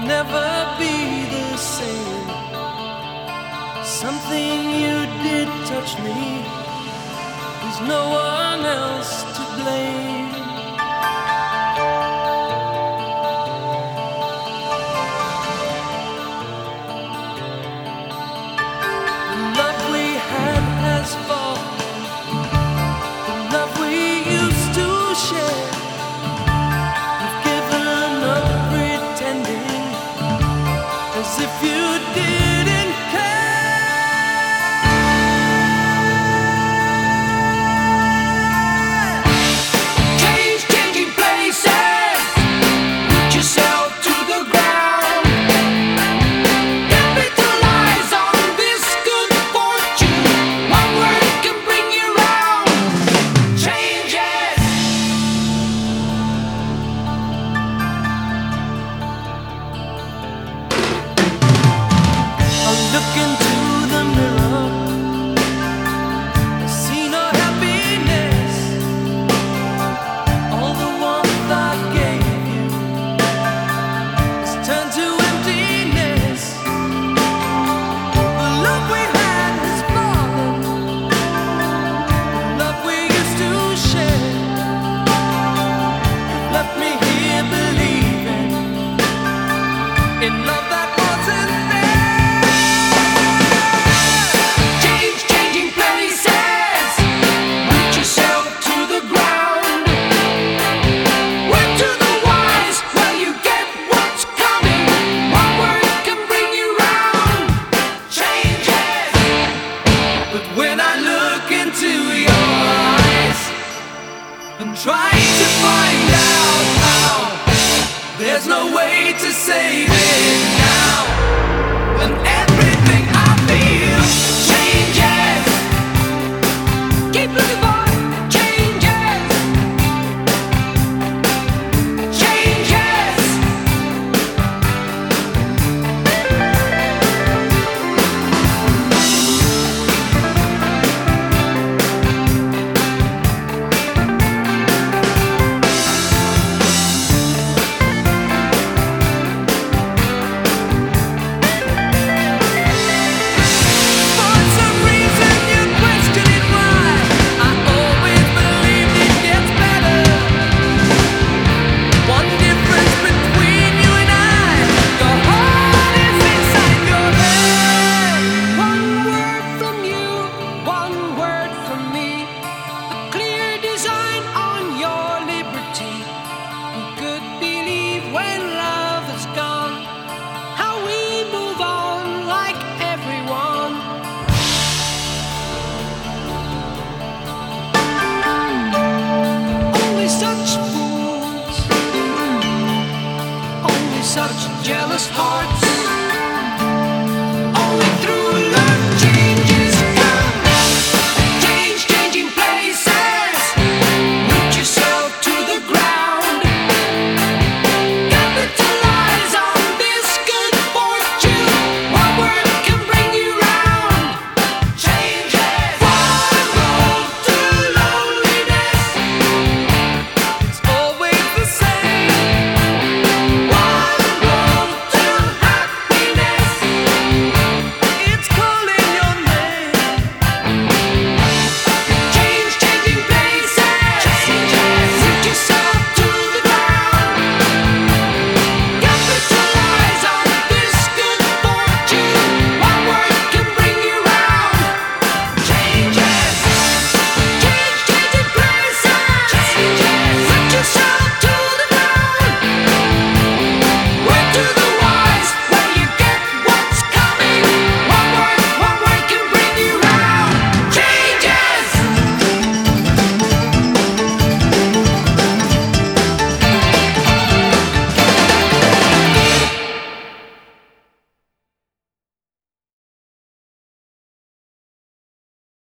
never be the same. Something you did touch me. There's no one else to blame. The love we had has fallen. The love we used to share. You've given up pretending as if you didn't care. Look into the mirror, I see no happiness. All the warmth I gave you has turned to emptiness. The love we had has fallen. The love we used to share. You've left me here believing in love that wasn't there. When I look into your eyes and try to find out how, there's no way to save it now. And everything I feel changes. Keep looking for changes. Changes. Such jealous hearts.